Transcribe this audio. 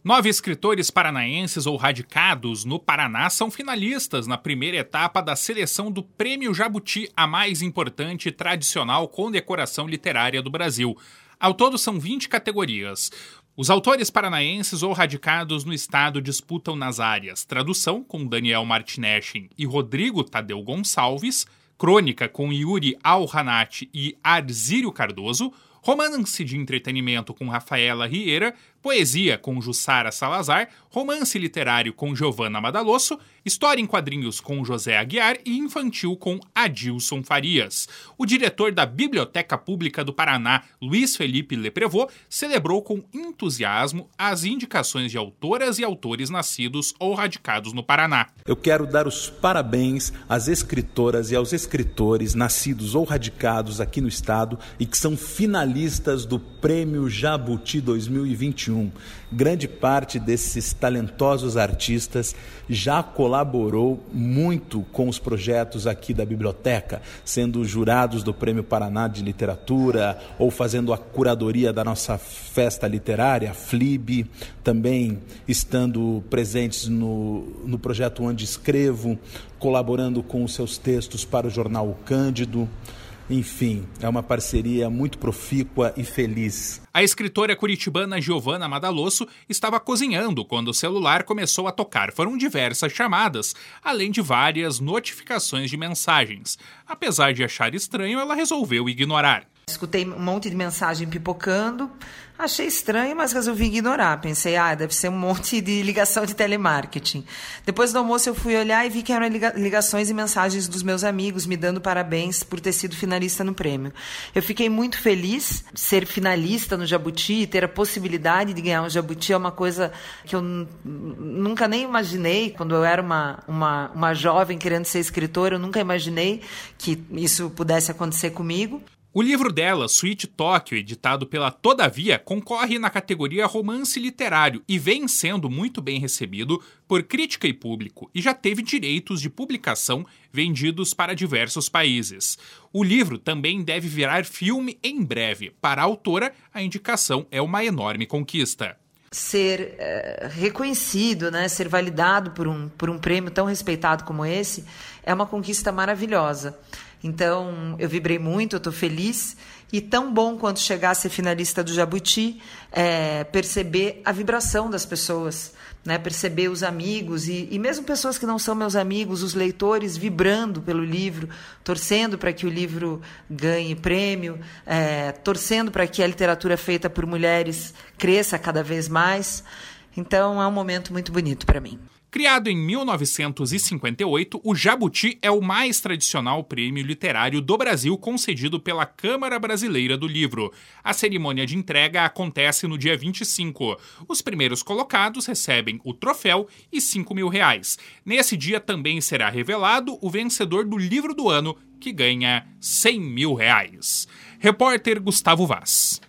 9 escritores paranaenses ou radicados no Paraná são finalistas na primeira etapa da seleção do Prêmio Jabuti, a mais importante e tradicional condecoração literária do Brasil. Ao todo são 20 categorias. Os autores paranaenses ou radicados no estado disputam nas áreas tradução, com Daniel Martineschen e Rodrigo Tadeu Gonçalves, crônica, com Yuri Alhanati e Arzírio Cardoso, romance de entretenimento, com Rafaela Rieira, poesia, com Jussara Salazar, romance literário, com Giovanna Madalosso, história em quadrinhos, com José Aguiar e infantil, com Adilson Farias. O diretor da Biblioteca Pública do Paraná, Luiz Felipe Leprevot, celebrou com entusiasmo as indicações de autoras e autores nascidos ou radicados no Paraná. Eu quero dar os parabéns às escritoras e aos escritores nascidos ou radicados aqui no estado e que são finalistas do Prêmio Jabuti 2021. Grande parte desses talentosos artistas já colaborou muito com os projetos aqui da biblioteca, sendo jurados do Prêmio Paraná de Literatura ou fazendo a curadoria da nossa festa literária, a FLIB, também estando presentes no projeto Onde Escrevo, colaborando com os seus textos para o jornal O Cândido. Enfim, é uma parceria muito profícua e feliz. A escritora curitibana Giovanna Madalosso estava cozinhando quando o celular começou a tocar. Foram diversas chamadas, além de várias notificações de mensagens. Apesar de achar estranho, ela resolveu ignorar. Escutei um monte de mensagem pipocando, achei estranho, mas resolvi ignorar. Pensei, deve ser um monte de ligação de telemarketing. Depois do almoço eu fui olhar e vi que eram ligações e mensagens dos meus amigos me dando parabéns por ter sido finalista no prêmio. Eu fiquei muito feliz. Ser finalista no Jabuti, ter a possibilidade de ganhar um Jabuti é uma coisa que eu nunca nem imaginei. Quando eu era uma jovem querendo ser escritora, eu nunca imaginei que isso pudesse acontecer comigo. O livro dela, Sweet Tóquio, editado pela Todavia, concorre na categoria romance literário e vem sendo muito bem recebido por crítica e público e já teve direitos de publicação vendidos para diversos países. O livro também deve virar filme em breve. Para a autora, a indicação é uma enorme conquista. Ser reconhecido, né, ser validado por um prêmio tão respeitado como esse é uma conquista maravilhosa. Então, eu vibrei muito, eu estou feliz. E tão bom quanto chegar a ser finalista do Jabuti, perceber a vibração das pessoas, né? Perceber os amigos e mesmo pessoas que não são meus amigos, os leitores vibrando pelo livro, torcendo para que o livro ganhe prêmio, torcendo para que a literatura feita por mulheres cresça cada vez mais. Então, é um momento muito bonito para mim. Criado em 1958, o Jabuti é o mais tradicional prêmio literário do Brasil concedido pela Câmara Brasileira do Livro. A cerimônia de entrega acontece no dia 25. Os primeiros colocados recebem o troféu e R$5 mil. Nesse dia também será revelado o vencedor do livro do ano, que ganha R$100 mil. Repórter Gustavo Vaz.